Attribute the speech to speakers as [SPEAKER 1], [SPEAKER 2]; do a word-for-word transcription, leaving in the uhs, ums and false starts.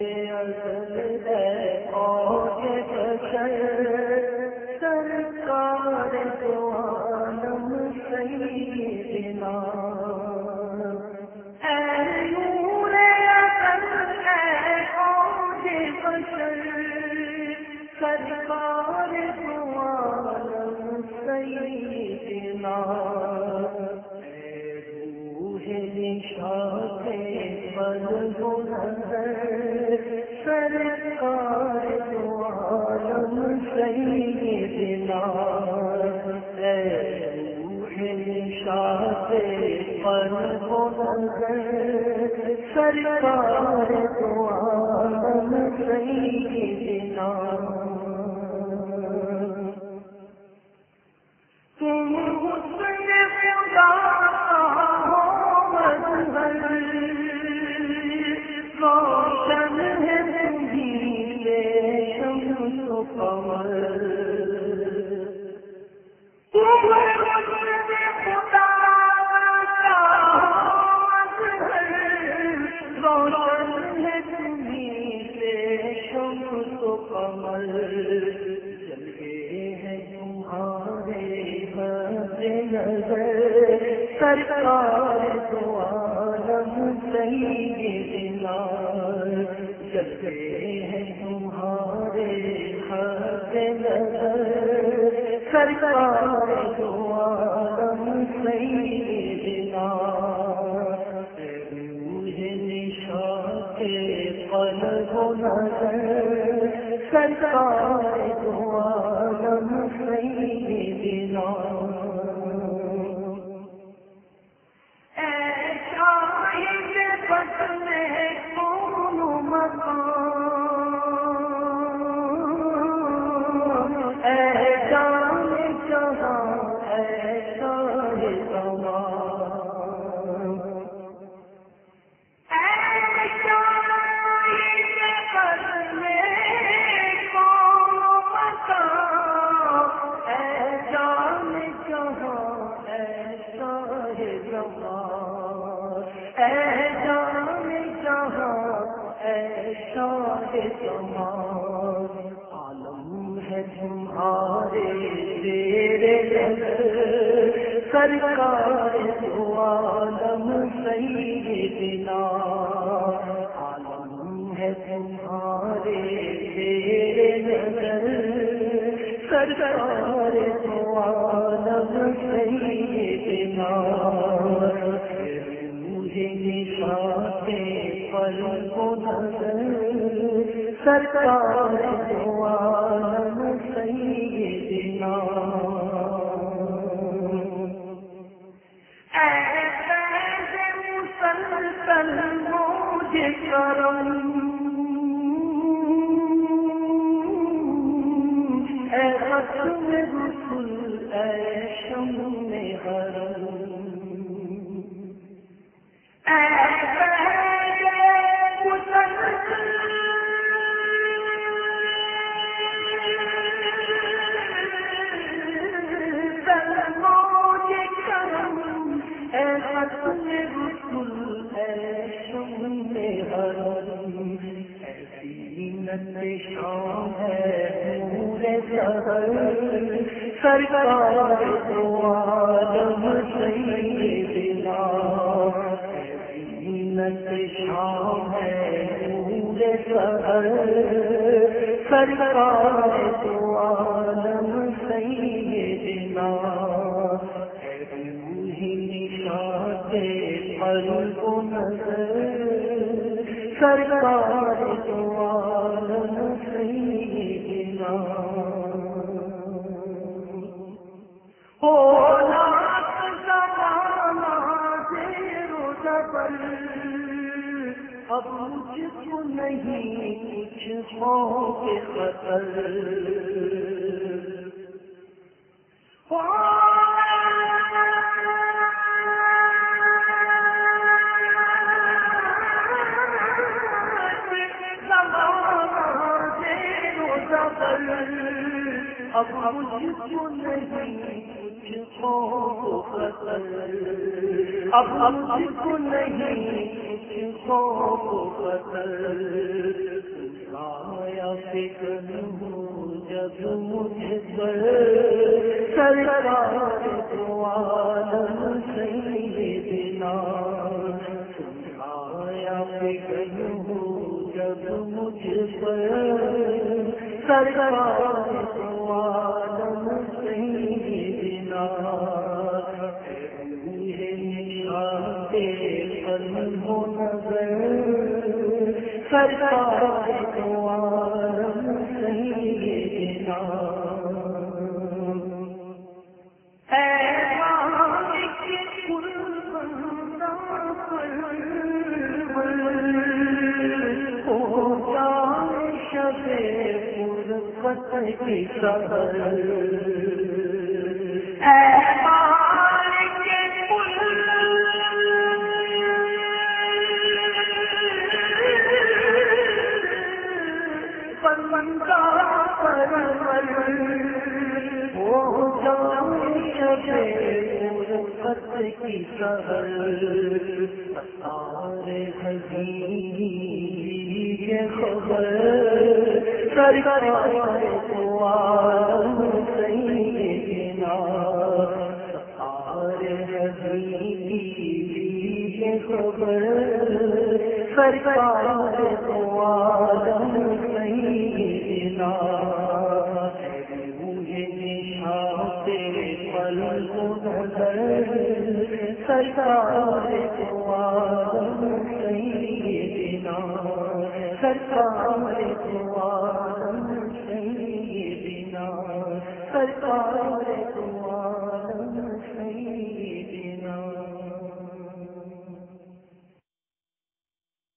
[SPEAKER 1] سرکار دو عالم سیدنا اے نور عقل اے عود بشر سرکار دو عالم سیدنا اے روح نشاط قلب و نظر سرکار دو عالم سیدنا اے روح نشاط قلب و نظر سرکار دو عالم سیدنا تم حسن خدا ہو مظہر روشن ہے تمہیں شمس و قمر تم حسن خدا کا مظہر روشن ہے تمہیں شمس و قمر جلوے ہیں تمہارے نظر سرکار دو عالم سیدنا جلوے ہیں تمہارے حق نظر سرکار دو عالم سیدنا روح نشاط قلب و نظر سرکار دو عالم سیدنا عالم ہے تمہارے تیرے سرکار دو عالم سیدنا عالم ہے تمہارے تیرے سرکار دو عالم سیدنا نشاط قلب و نظر سرکار دو عالم سیدنا اے فیض مسلسل موج کرم اے ختم رسل اے شمع حرم اے فیض مسلسل شام ہے پورے سرکار دو عالم سیدنا زینت شام ہے پورے سرکار دو عالم سیدنا روح نشاط قلب و نظر سرکار دو عالم سیدنا ہو لاکھ زمانہ زیر و زبر اب مجھ کو نہیں کچھ خوف خطر اب مجھ کو نہیں کچھ خوف خطر اب مجھ کو نہیں کچھ خوف خطر پر سرکار دو عالم سیدنا سنایا فکر ہو جب مجھ پر سرکار دو عالم سیدنا قلب و نظر سرکار دو عالم سیدنا اے مالک کل بندہ پر ہو جائے شب فرقت کی سحر اے کی سحر سارے حبیب خبر سرکار دو عالم سیدنا سارے حبیب خبر سرکار دو عالم سیدنا سرکار دو عالم سیدنا سرکار دو عالم سیدنا سرکار